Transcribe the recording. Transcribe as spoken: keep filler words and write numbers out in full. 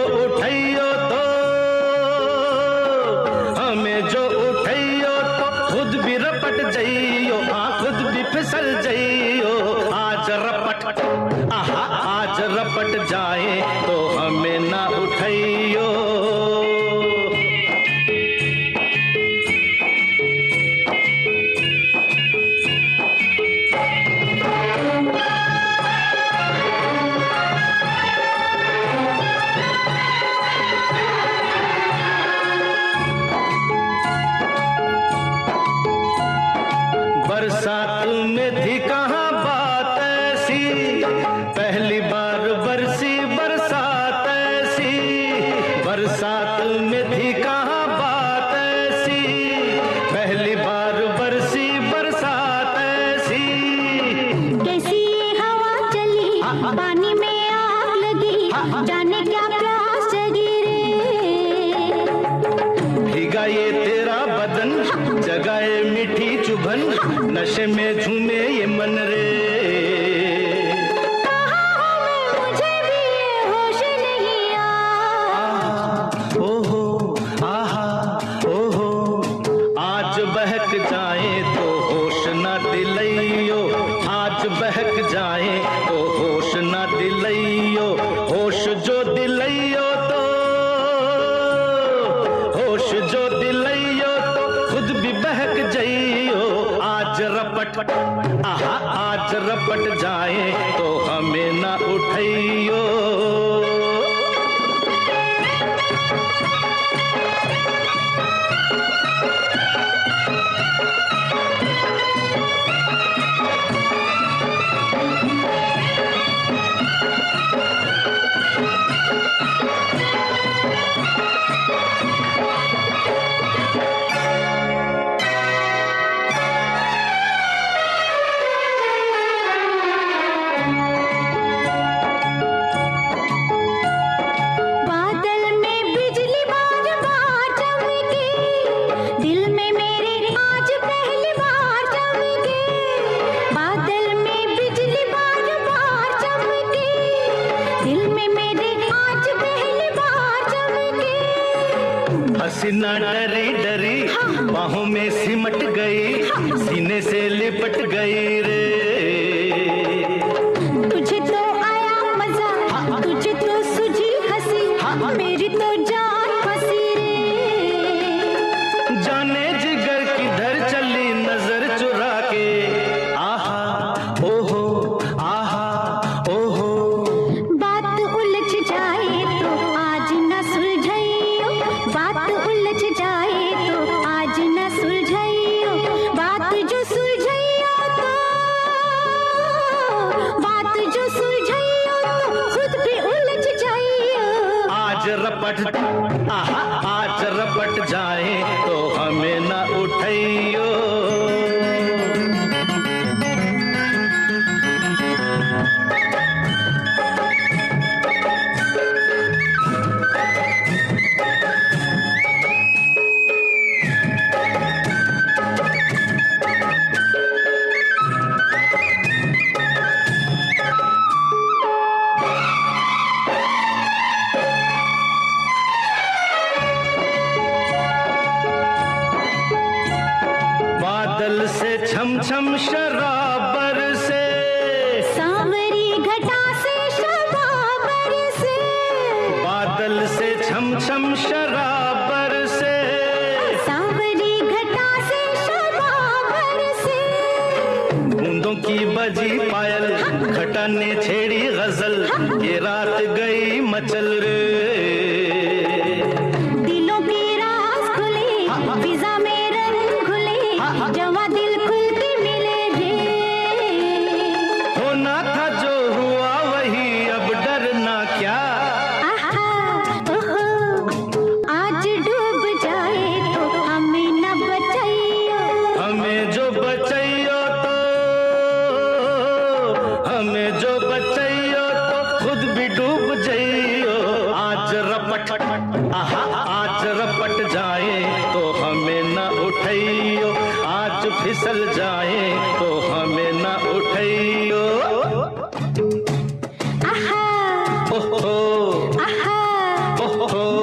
उठाइयो तो हमें जो उठाइयो तो खुद भी रपट जाइयो, हाँ खुद भी फिसल जाइयो। आज रपट आहा आज रपट जाए तो हमें ना उठाइयो। बरसात में थी कहाँ बात ऐसी, पहली बार बरसी बरसात ऐसी। बरसात में थी कहाँ बात ऐसी, पहली बार बरसी बरसात ऐसी। कैसी ये हवा चली, पानी में आग लगी, जाने क्या प्यास जगी रे। भीगा ये तेरा बदन, जगाए मीठी चुभन, नशे में झूमे ये मन रे। कहाँ हूँ मैं, मुझे भी ये होश नहीं आ। ओहो आहा ओहो, आज बहक जाए तो होश ना दिलइयो। आज बहक जाए तो होश ना दिलइयो। होश जो दिलइयो तो होश जो दिलइयो तो खुद भी बहक जाइयो। आज रपट आहा आज रपट जाए तो हमें ना उठाइयो। हसीना डरी डरी बाहों में सिमट गई, सीने से लिपट गई रे। तुझे तो आया मजा, तुझे तो सुझी हंसी, मेरी तो जान फंसी रे। जाने जिगर किधर चली नजर चुरा के, आहा ओहो आहा ओहो। बात उलझ जाए तो आज न सुलझाइयो, बात उलझ जाए तो आज न सुलझाइयो। बात जो सुलझाइयो तो बात जो सुलझाइयो तो खुद भी उलझ जाइयो। आज रपट आहा आज रपट जाए तो हमें ना उठाइयो। बादल से छम छम शराबर से, सांवरी घटा से शबाबर से। बादल से छम छम शराबर से, सांवरी घटा से शबाबर से। बूंदों की बजी पायल, घटा ने छेड़ी गजल, ये रात गई मचल रे। दिलों के राज खुले, फिजा में रंग खुले, जवा दिल खुल के मिले रे। होना था जो हुआ वही, अब डरना क्या। आहा, ओहो, आज डूब जाए तो हमें न बचाइयो। हमें जो बचाइयो तो हमें जो बचाइयो तो खुद भी डूब जाइयो। आज रपट आहा आज रपट जाए तो हमें ना उठाइयो। आज फिसल जाए तो हमें ना उठाइयो। आहा, ओहो आहा, हो